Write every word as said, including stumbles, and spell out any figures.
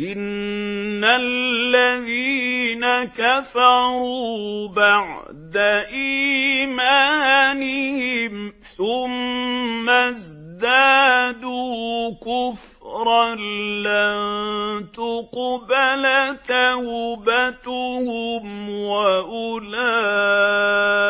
إِنَّ الَّذِينَ كَفَرُوا بَعْدَ إِيمَانِهِمْ ثُمَّ ازْدَادُوا كُفْرًا لَّن تُقْبَلَ تَوْبَتُهُمْ وَأُولَٰئِكَ